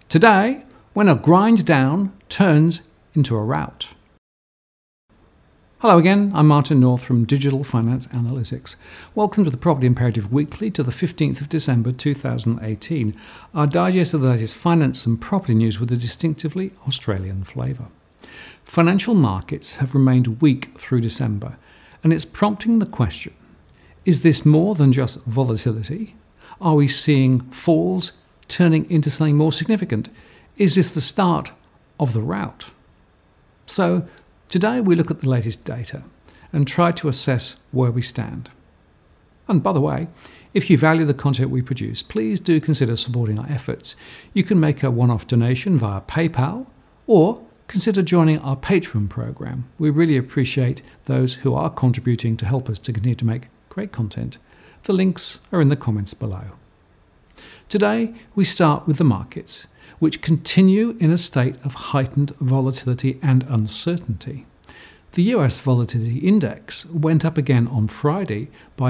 Today, when a grind down turns into a rout. Hello again, I'm Martin North from Digital Finance Analytics. Welcome to the Property Imperative Weekly to the 15th of December 2018, our digest of the latest finance and property news with a distinctively Australian flavour. Financial markets have remained weak through December, and it's prompting the question, is this more than just volatility? Are we seeing falls turning into something more significant? Is this the start of the rout? So, today we look at the latest data and try to assess where we stand. And by the way, if you value the content we produce, please do consider supporting our efforts. You can make a one-off donation via PayPal or consider joining our Patreon program. We really appreciate those who are contributing to help us to continue to make great content. The links are in the comments below. Today, we start with the markets, which continue in a state of heightened volatility and uncertainty. The US Volatility Index went up again on Friday by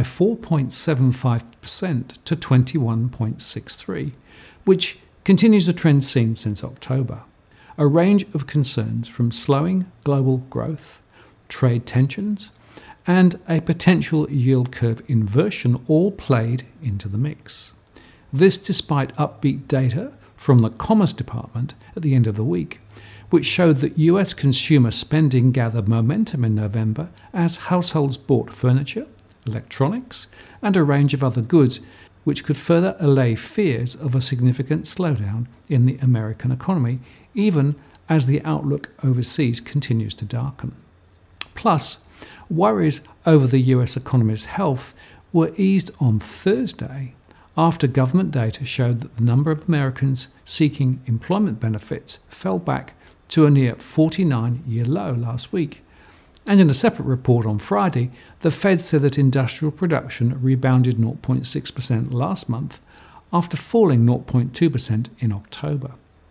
4.75% to 21.63, which continues a trend seen since October. A range of concerns from slowing global growth, trade tensions, and a potential yield curve inversion all played into the mix. This despite upbeat data from the Commerce Department at the end of the week, which showed that US consumer spending gathered momentum in November as households bought furniture, electronics, and a range of other goods, which could further allay fears of a significant slowdown in the American economy, even as the outlook overseas continues to darken. Plus, worries over the US economy's health were eased on Thursday after government data showed that the number of Americans seeking employment benefits fell back to a near 49-year low last week. And in a separate report on Friday, the Fed said that industrial production rebounded 0.6% last month after falling 0.2% in October.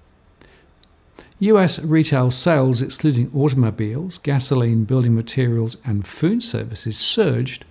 US retail sales, excluding automobiles, gasoline, building materials, and food services, surged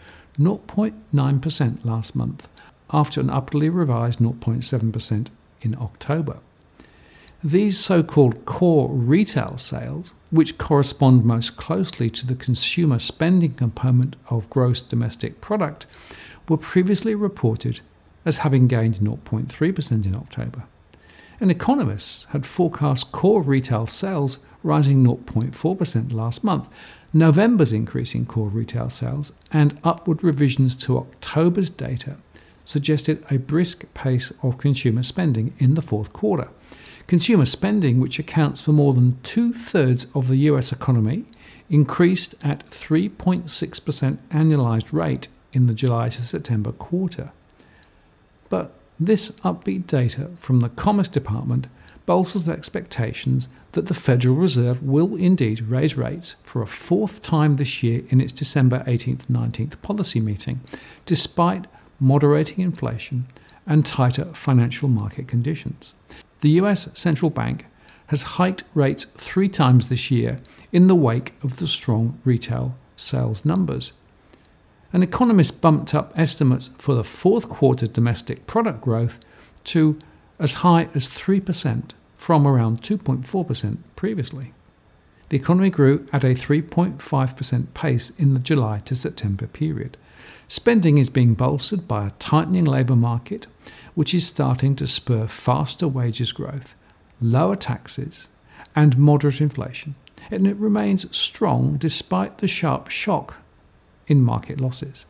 0.9% last month, after an upwardly revised 0.7% in October. These so-called core retail sales, which correspond most closely to the consumer spending component of gross domestic product, were previously reported as having gained 0.3% in October. And economists had forecast core retail sales rising 0.4% last month. November's increase in core retail sales and upward revisions to October's data suggested a brisk pace of consumer spending in the fourth quarter. Consumer spending, which accounts for more than 2/3 of the US economy, increased at 3.6% annualized rate in the July to September quarter. But this upbeat data from the Commerce Department bolsters expectations that the Federal Reserve will indeed raise rates for a fourth time this year in its December 18th-19th policy meeting, despite moderating inflation and tighter financial market conditions. The US Central Bank has hiked rates 3 times this year in the wake of the strong retail sales numbers. And economists bumped up estimates for the fourth quarter domestic product growth to as high as 3% from around 2.4% previously. The economy grew at a 3.5% pace in the July to September period. Spending is being bolstered by a tightening labour market, which is starting to spur faster wages growth, lower taxes, and moderate inflation, and it remains strong despite the sharp shock in market losses.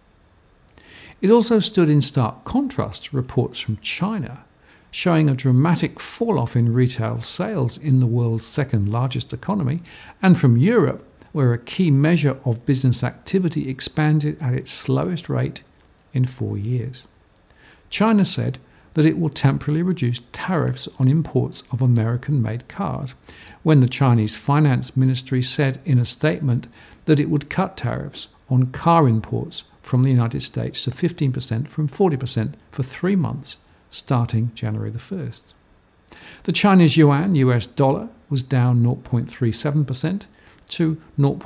It also stood in stark contrast to reports from China, showing a dramatic fall-off in retail sales in the world's second largest economy, and from Europe, where a key measure of business activity expanded at its slowest rate in 4 years. China said that it will temporarily reduce tariffs on imports of American-made cars, when the Chinese Finance Ministry said in a statement that it would cut tariffs on car imports from the United States to 15% from 40% for 3 months, starting January the 1st. The Chinese yuan, US dollar, was down 0.37% to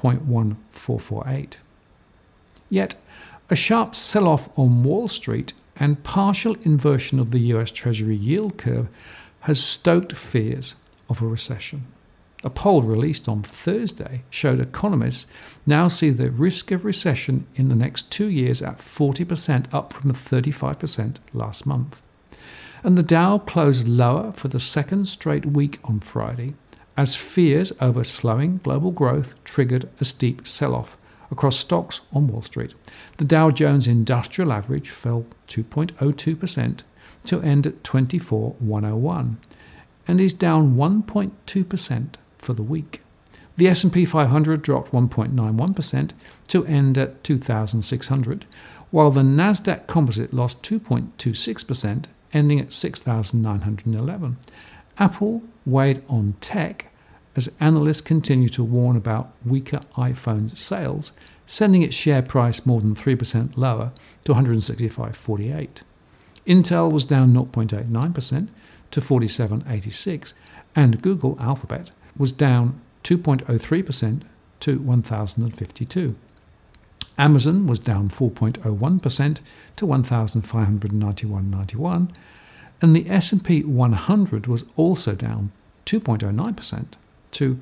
0.1448. Yet, a sharp sell-off on Wall Street and partial inversion of the US Treasury yield curve has stoked fears of a recession. A poll released on Thursday showed economists now see the risk of recession in the next 2 years at 40%, up from 35% last month. And the Dow closed lower for the second straight week on Friday, as fears over slowing global growth triggered a steep sell-off across stocks on Wall Street. The Dow Jones Industrial Average fell 2.02% to end at 24,101 and is down 1.2% for the week. The S&P 500 dropped 1.91% to end at 2,600, while the Nasdaq Composite lost 2.26%, ending at 6,911. Apple weighed on tech as analysts continue to warn about weaker iPhone sales, sending its share price more than 3% lower to 165.48. Intel was down 0.89% to 47.86, and Google Alphabet was down 2.03% to 1,052. Amazon was down 4.01% to 1,591.91, and the S&P 100 was also down 2.09% to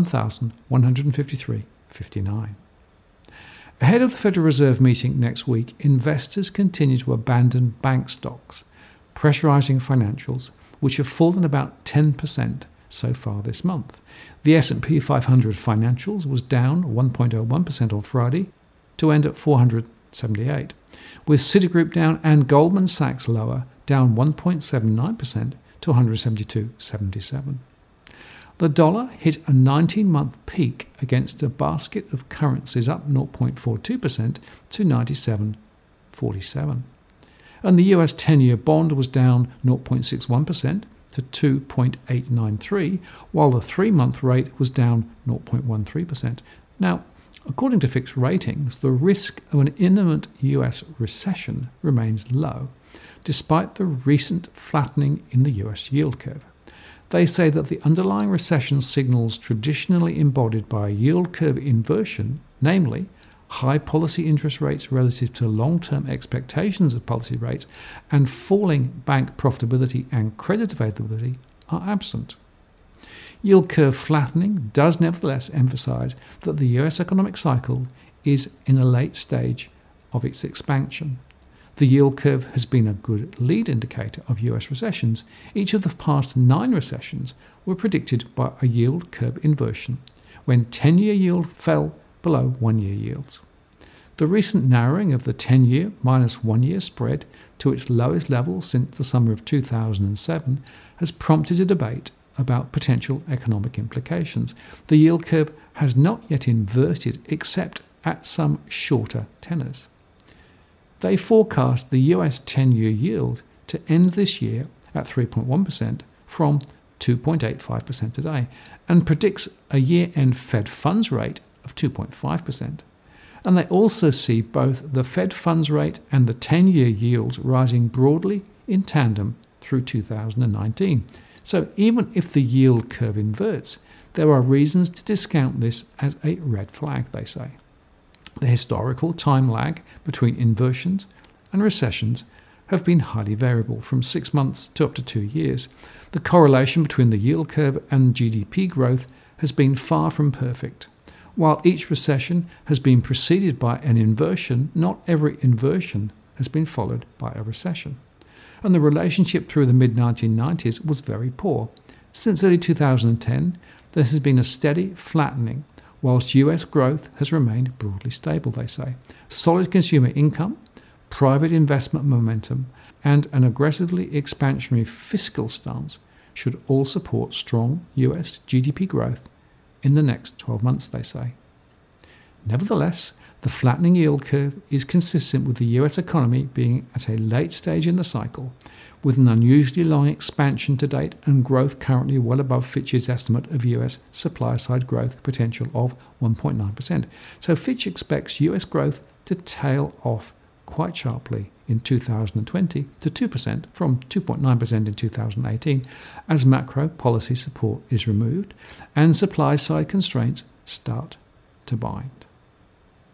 1,153.59. Ahead of the Federal Reserve meeting next week, investors continue to abandon bank stocks, pressurizing financials, which have fallen about 10% so far this month. The S&P 500 financials was down 1.01% on Friday to end at 478, with Citigroup down and Goldman Sachs lower, down 1.79% to 172.77. The dollar hit a 19-month peak against a basket of currencies, up 0.42% to 97.47. And the US 10-year bond was down 0.61% to 2.893, while the 3-month rate was down 0.13%. Now, according to Fitch Ratings, the risk of an imminent US recession remains low, despite the recent flattening in the US yield curve. They say that the underlying recession signals traditionally embodied by a yield curve inversion, namely high policy interest rates relative to long-term expectations of policy rates and falling bank profitability and credit availability, are absent. Yield curve flattening does nevertheless emphasize that the US economic cycle is in a late stage of its expansion. The yield curve has been a good lead indicator of US recessions. Each of the past 9 recessions were predicted by a yield curve inversion, when 10-year yield fell below 1-year yields. The recent narrowing of the 10-year minus 1-year spread to its lowest level since the summer of 2007 has prompted a debate about potential economic implications. The yield curve has not yet inverted except at some shorter tenors. They forecast the US 10-year yield to end this year at 3.1% from 2.85% today, and predicts a year-end Fed funds rate of 2.5%. And they also see both the Fed funds rate and the 10-year yields rising broadly in tandem through 2019. So even if the yield curve inverts, there are reasons to discount this as a red flag, they say. The historical time lag between inversions and recessions have been highly variable, from 6 months to up to 2 years. The correlation between the yield curve and GDP growth has been far from perfect. While each recession has been preceded by an inversion, not every inversion has been followed by a recession. And the relationship through the mid-1990s was very poor. Since early 2010, there has been a steady flattening, whilst US growth has remained broadly stable, they say. Solid consumer income, private investment momentum, and an aggressively expansionary fiscal stance should all support strong US GDP growth in the next 12 months, they say. Nevertheless, the flattening yield curve is consistent with the US economy being at a late stage in the cycle, with an unusually long expansion to date and growth currently well above Fitch's estimate of US supply-side growth potential of 1.9%. So Fitch expects US growth to tail off quite sharply in 2020 to 2% from 2.9% in 2018 as macro policy support is removed and supply-side constraints start to bind.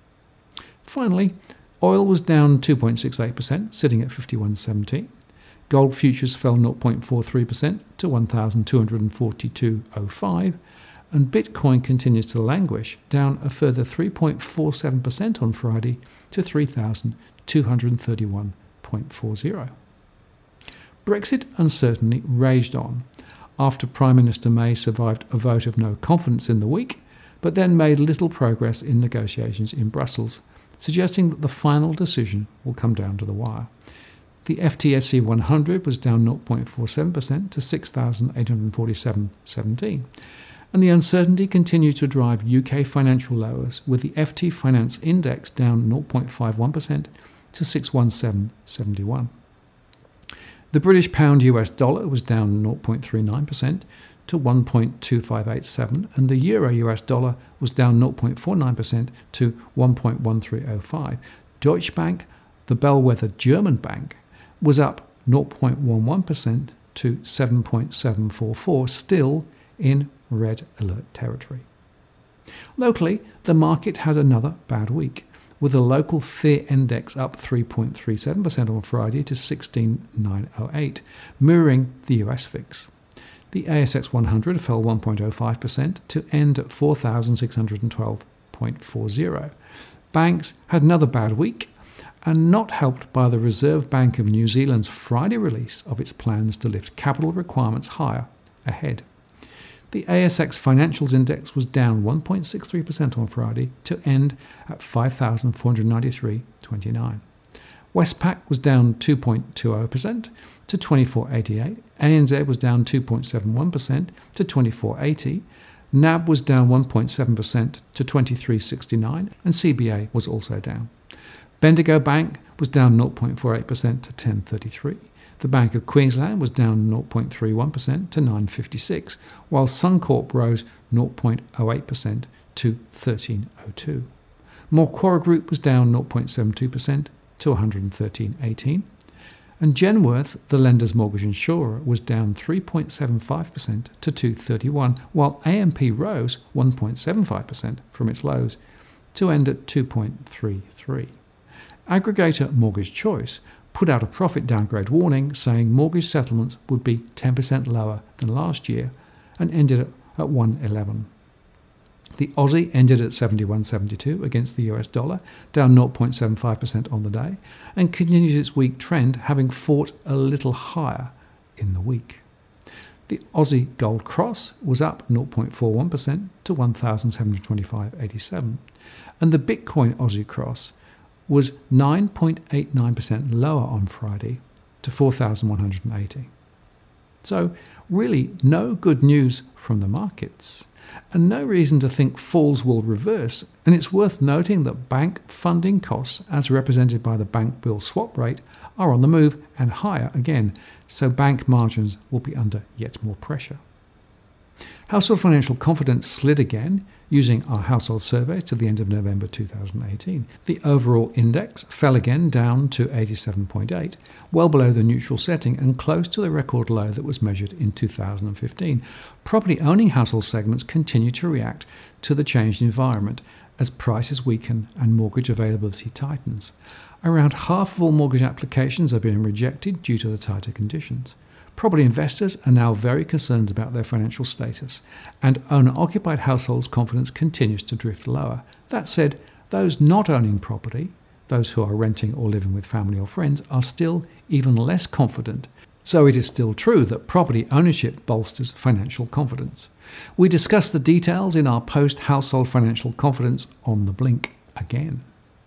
Finally, oil was down 2.68%, sitting at $51.70. Gold futures fell 0.43% to 1,242.05, and Bitcoin continues to languish, down a further 3.47% on Friday to 3,231.40. Brexit uncertainty raged on after Prime Minister May survived a vote of no confidence in the week, but then made little progress in negotiations in Brussels, suggesting that the final decision will come down to the wire. The FTSE 100 was down 0.47% to 6,847.17. And the uncertainty continued to drive UK financial lows, with the FT Finance Index down 0.51% to 617.71. The British pound US dollar was down 0.39% to 1.2587, and the euro US dollar was down 0.49% to 1.1305. Deutsche Bank, the bellwether German bank, was up 0.11% to 7.744, still in red alert territory. Locally, the market had another bad week, with the local fear index up 3.37% on Friday to 16,908, mirroring the US VIX. The ASX 100 fell 1.05% to end at 4,612.40. Banks had another bad week, and not helped by the Reserve Bank of New Zealand's Friday release of its plans to lift capital requirements higher ahead. The ASX Financials Index was down 1.63% on Friday to end at 5,493.29. Westpac was down 2.20% to 24.88. ANZ was down 2.71% to 24.80. NAB was down 1.7% to 23.69, and CBA was also down. Bendigo Bank was down 0.48% to 10.33. The Bank of Queensland was down 0.31% to 9.56, while Suncorp rose 0.08% to 13.02. Macquarie Group was down 0.72% to 113.18. And Genworth, the lender's mortgage insurer, was down 3.75% to 2.31, while AMP rose 1.75% from its lows to end at 2.33. Aggregator Mortgage Choice put out a profit downgrade warning, saying mortgage settlements would be 10% lower than last year, and ended at 111. The Aussie ended at 71.72 against the US dollar, down 0.75% on the day, and continues its weak trend, having fought a little higher in the week. The Aussie Gold Cross was up 0.41% to 1,725.87, and the Bitcoin Aussie Cross was 9.89% lower on Friday to 4,180. So really no good news from the markets, and no reason to think falls will reverse. And it's worth noting that bank funding costs, as represented by the bank bill swap rate, are on the move and higher again, so bank margins will be under yet more pressure. Household financial confidence slid again, using our household survey to the end of November 2018. The overall index fell again down to 87.8, well below the neutral setting and close to the record low that was measured in 2015. Property-owning household segments continue to react to the changed environment as prices weaken and mortgage availability tightens. Around half of all mortgage applications are being rejected due to the tighter conditions. Property investors are now very concerned about their financial status, and owner-occupied households' confidence continues to drift lower. That said, those not owning property, those who are renting or living with family or friends, are still even less confident. So it is still true that property ownership bolsters financial confidence. We discuss the details in our post-household financial confidence on the blink again.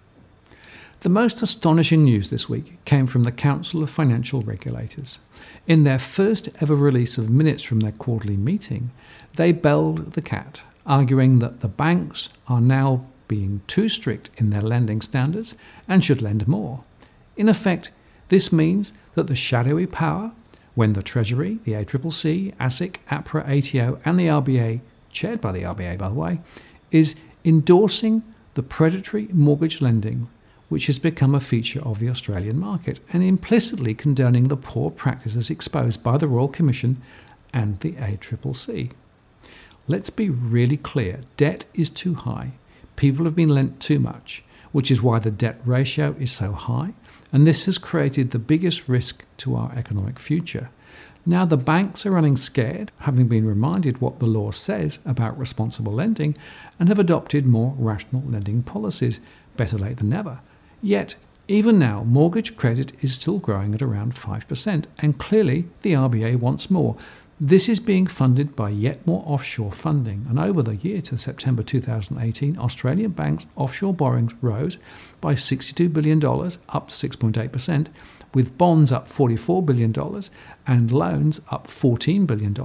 The most astonishing news this week came from the Council of Financial Regulators. In their first ever release of minutes from their quarterly meeting, they belled the cat, arguing that the banks are now being too strict in their lending standards and should lend more. In effect, this means that the shadowy power, when the Treasury, the ACCC, ASIC, APRA, ATO and the RBA, chaired by the RBA by the way, is endorsing the predatory mortgage lending which has become a feature of the Australian market, and implicitly condoning the poor practices exposed by the Royal Commission and the ACCC. Let's be really clear, debt is too high. People have been lent too much, which is why the debt ratio is so high, and this has created the biggest risk to our economic future. Now the banks are running scared, having been reminded what the law says about responsible lending, and have adopted more rational lending policies. Better late than never. Yet, even now, mortgage credit is still growing at around 5%, and clearly the RBA wants more. This is being funded by yet more offshore funding, and over the year to September 2018, Australian banks' offshore borrowings rose by $62 billion, up 6.8%, with bonds up $44 billion and loans up $14 billion.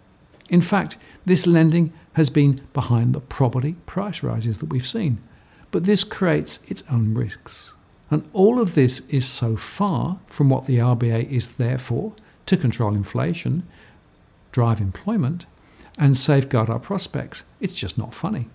In fact, this lending has been behind the property price rises that we've seen, but this creates its own risks. And all of this is so far from what the RBA is there for, to control inflation, drive employment, and safeguard our prospects. It's just not funny.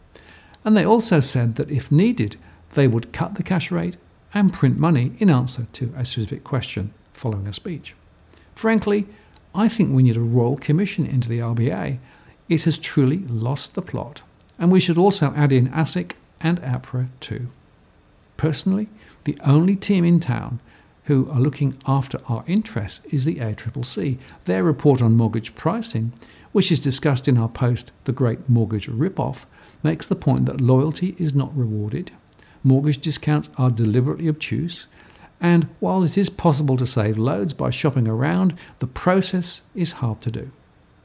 And they also said that if needed, they would cut the cash rate and print money in answer to a specific question following a speech. Frankly, I think we need a royal commission into the RBA. It has truly lost the plot. And we should also add in ASIC and APRA too. Personally, the only team in town who are looking after our interests is the ACCC. Their report on mortgage pricing, which is discussed in our post The Great Mortgage Rip-Off, makes the point that loyalty is not rewarded, mortgage discounts are deliberately obtuse, and while it is possible to save loads by shopping around, the process is hard to do.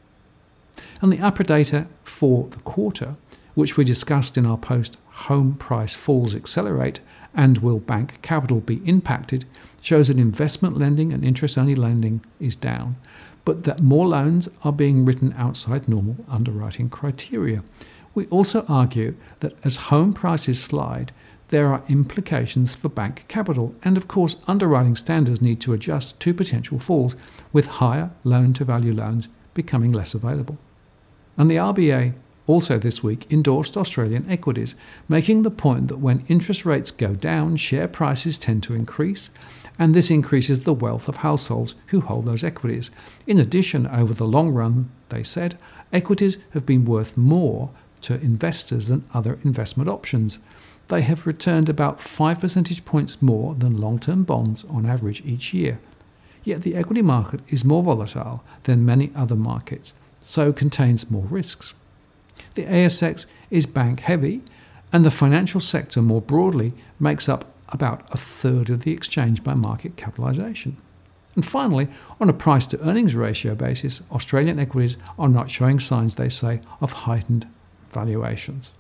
And the APRA data for the quarter, which we discussed in our post Home Price Falls Accelerate and Will Bank Capital Be Impacted, shows that investment lending and interest-only lending is down, but that more loans are being written outside normal underwriting criteria. We also argue that as home prices slide, there are implications for bank capital, and of course underwriting standards need to adjust to potential falls, with higher loan-to-value loans becoming less available. And the RBA also this week endorsed Australian equities, making the point that when interest rates go down, share prices tend to increase, and this increases the wealth of households who hold those equities. In addition, over the long run, they said, equities have been worth more to investors than other investment options. They have returned about 5 percentage points more than long-term bonds on average each year. Yet the equity market is more volatile than many other markets, so contains more risks. The ASX is bank heavy, and the financial sector more broadly makes up about a third of the exchange by market capitalisation. And finally, on a price to earnings ratio basis, Australian equities are not showing signs, they say, of heightened valuations.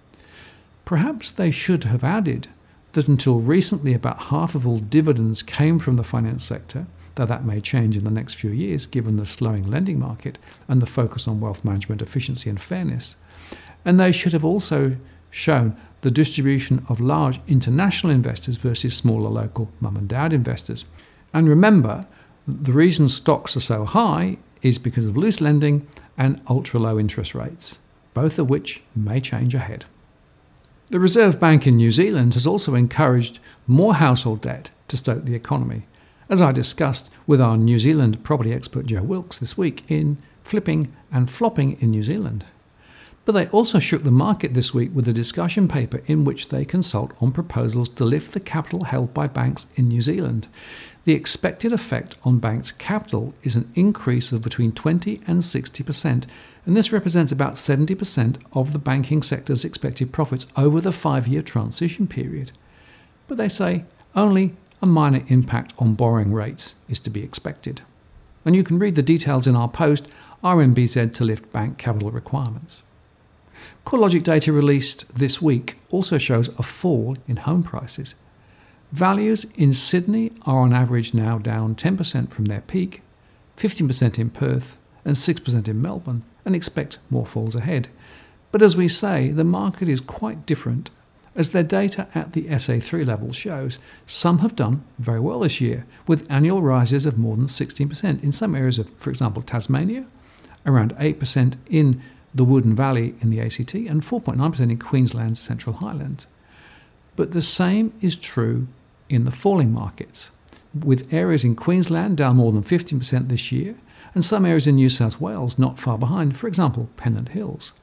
Perhaps they should have added that until recently about half of all dividends came from the finance sector, though that may change in the next few years given the slowing lending market and the focus on wealth management efficiency and fairness. And they should have also shown the distribution of large international investors versus smaller local mum and dad investors. And remember, the reason stocks are so high is because of loose lending and ultra-low interest rates, both of which may change ahead. The Reserve Bank in New Zealand has also encouraged more household debt to stoke the economy, as I discussed with our New Zealand property expert Joe Wilkes this week in Flipping and Flopping in New Zealand. But they also shook the market this week with a discussion paper in which they consult on proposals to lift the capital held by banks in New Zealand. The expected effect on banks' capital is an increase of between 20 and 60%, and this represents about 70% of the banking sector's expected profits over the 5-year transition period. But they say only a minor impact on borrowing rates is to be expected. And you can read the details in our post, RMBZ to lift bank capital requirements. CoreLogic data released this week also shows a fall in home prices. Values in Sydney are on average now down 10% from their peak, 15% in Perth and 6% in Melbourne, and expect more falls ahead. But as we say, the market is quite different. As their data at the SA3 level shows, some have done very well this year, with annual rises of more than 16% in some areas of, for example, Tasmania, around 8% in the Woorden Valley in the ACT, and 4.9% in Queensland's Central Highlands. But the same is true in the falling markets, with areas in Queensland down more than 15% this year, and some areas in New South Wales not far behind, for example, Pennant Hills.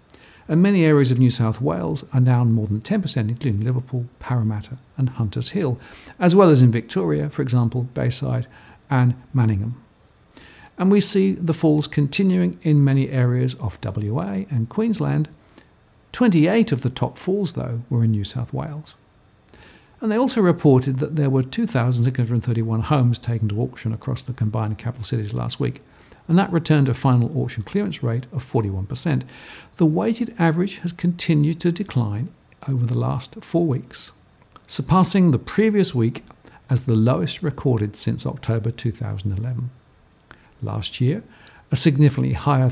and many areas of New South Wales are down more than 10%, including Liverpool, Parramatta and Hunters Hill, as well as in Victoria, for example, Bayside and Manningham. And we see the falls continuing in many areas of WA and Queensland. 28 of the top falls, though, were in New South Wales. And they also reported that there were 2,631 homes taken to auction across the combined capital cities last week, and that returned a final auction clearance rate of 41%. The weighted average has continued to decline over the last 4 weeks, surpassing the previous week as the lowest recorded since October 2011. Last year, a significantly higher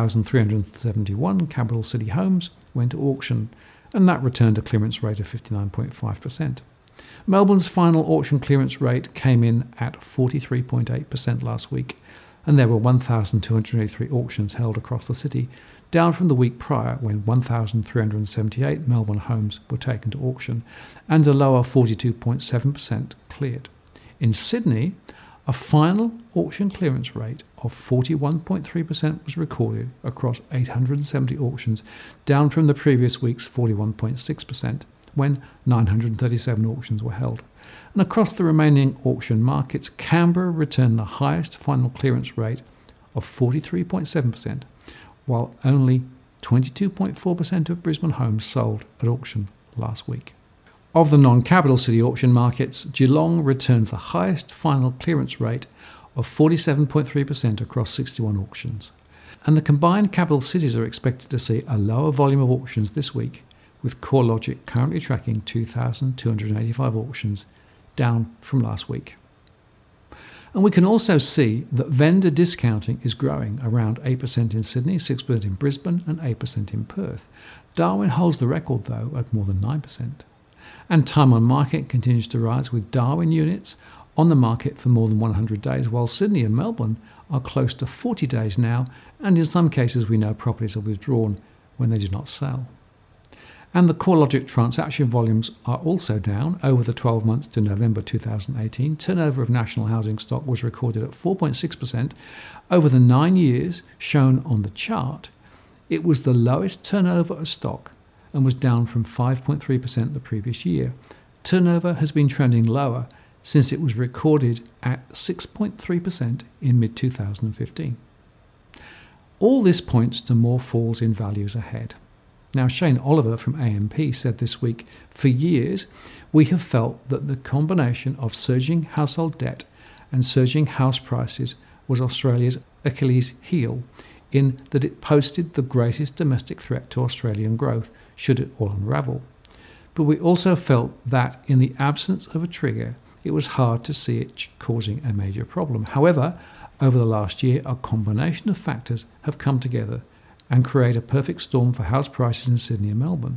3,371 capital city homes went to auction, and that returned a clearance rate of 59.5%. Melbourne's final auction clearance rate came in at 43.8% last week, and there were 1,283 auctions held across the city, down from the week prior when 1,378 Melbourne homes were taken to auction, and a lower 42.7% cleared. In Sydney, a final auction clearance rate of 41.3% was recorded across 870 auctions, down from the previous week's 41.6%, when 937 auctions were held. And across the remaining auction markets, Canberra returned the highest final clearance rate of 43.7%, while only 22.4% of Brisbane homes sold at auction last week. Of the non-capital city auction markets, Geelong returned the highest final clearance rate of 47.3% across 61 auctions. And the combined capital cities are expected to see a lower volume of auctions this week, with CoreLogic currently tracking 2,285 auctions, down from last week. And we can also see that vendor discounting is growing, around 8% in Sydney, 6% in Brisbane and 8% in Perth. Darwin holds the record, though, at more than 9%. And time on market continues to rise, with Darwin units on the market for more than 100 days, while Sydney and Melbourne are close to 40 days now, and in some cases we know properties are withdrawn when they do not sell. And the CoreLogic transaction volumes are also down. Over the 12 months to November 2018, turnover of national housing stock was recorded at 4.6%. Over the 9 years shown on the chart, it was the lowest turnover of stock and was down from 5.3% the previous year. Turnover has been trending lower since it was recorded at 6.3% in mid-2015. All this points to more falls in values ahead. Now, Shane Oliver from AMP said this week, "For years, we have felt that the combination of surging household debt and surging house prices was Australia's Achilles heel, in that it posted the greatest domestic threat to Australian growth should it all unravel. But we also felt that in the absence of a trigger, it was hard to see it causing a major problem. However, over the last year, a combination of factors have come together and create a perfect storm for house prices in Sydney and Melbourne.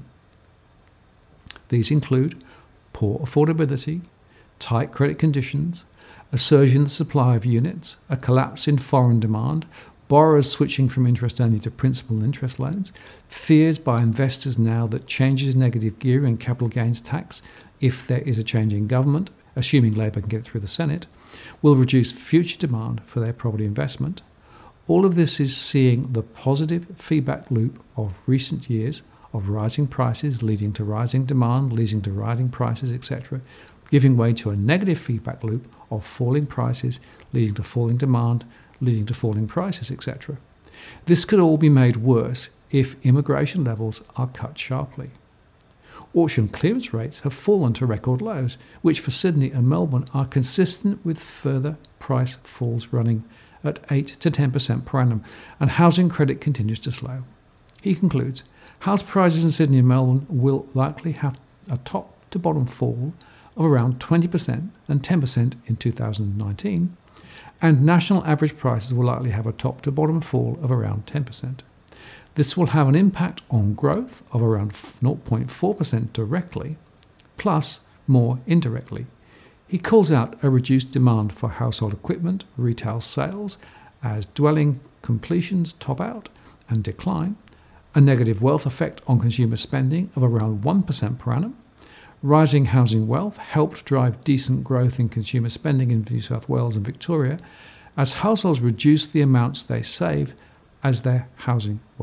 These include poor affordability, tight credit conditions, a surge in the supply of units, a collapse in foreign demand, borrowers switching from interest only to principal and interest loans, fears by investors now that changes in negative gearing and capital gains tax, if there is a change in government, assuming Labor can get it through the Senate, will reduce future demand for their property investment. All of this is seeing the positive feedback loop of recent years of rising prices leading to rising demand, leading to rising prices, etc., giving way to a negative feedback loop of falling prices leading to falling demand, leading to falling prices, etc. This could all be made worse if immigration levels are cut sharply. Auction clearance rates have fallen to record lows, which for Sydney and Melbourne are consistent with further price falls running at 8 to 10% per annum, and housing credit continues to slow. He concludes, house prices in Sydney and Melbourne will likely have a top to bottom fall of around 20% and 10% in 2019, and national average prices will likely have a top to bottom fall of around 10%. This will have an impact on growth of around 0.4% directly, plus more indirectly. He calls out a reduced demand for household equipment, retail sales, as dwelling completions top out and decline, a negative wealth effect on consumer spending of around 1% per annum. Rising housing wealth helped drive decent growth in consumer spending in New South Wales and Victoria, as households reduce the amounts they save as their housing wealth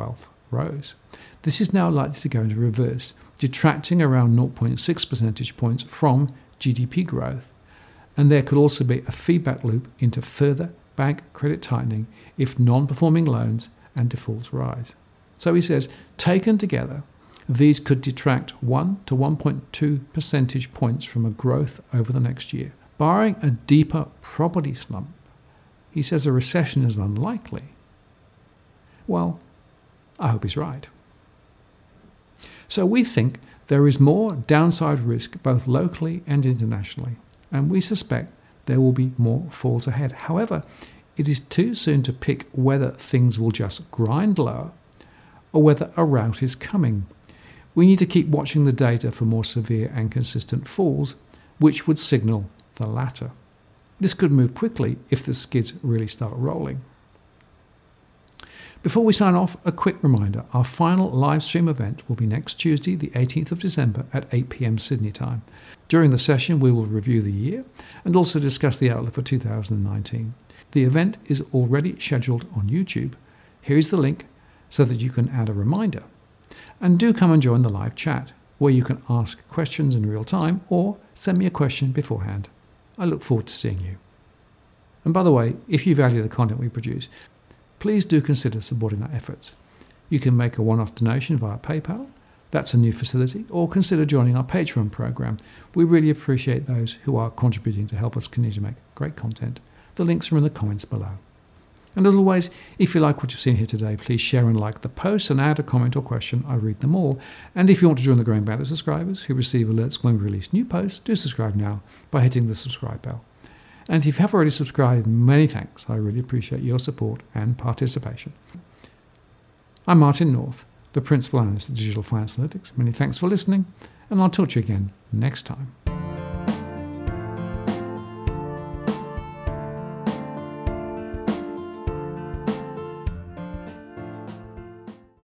rose. This is now likely to go into reverse, detracting around 0.6 percentage points from GDP growth. And there could also be a feedback loop into further bank credit tightening if non-performing loans and defaults rise. So he says, taken together, these could detract 1 to 1.2 percentage points from a growth over the next year. Barring a deeper property slump, he says a recession is unlikely. Well, I hope he's right. So we think there is more downside risk both locally and internationally, and we suspect there will be more falls ahead. However, it is too soon to pick whether things will just grind lower or whether a rout is coming. We need to keep watching the data for more severe and consistent falls, which would signal the latter. This could move quickly if the skids really start rolling. Before we sign off, a quick reminder. Our final live stream event will be next Tuesday, the 18th of December at 8 p.m. Sydney time. During the session, we will review the year and also discuss the outlook for 2019. The event is already scheduled on YouTube. Here is the link so that you can add a reminder. And do come and join the live chat, where you can ask questions in real time or send me a question beforehand. I look forward to seeing you. And by the way, if you value the content we produce, please do consider supporting our efforts. You can make a one-off donation via PayPal. That's a new facility. Or consider joining our Patreon program. We really appreciate those who are contributing to help us continue to make great content. The links are in the comments below. And as always, if you like what you've seen here today, please share and like the post and add a comment or question. I read them all. And if you want to join the growing band of subscribers who receive alerts when we release new posts, do subscribe now by hitting the subscribe bell. And if you have already subscribed, many thanks. I really appreciate your support and participation. I'm Martin North, the Principal Analyst at Digital Finance Analytics. Many thanks for listening, and I'll talk to you again next time.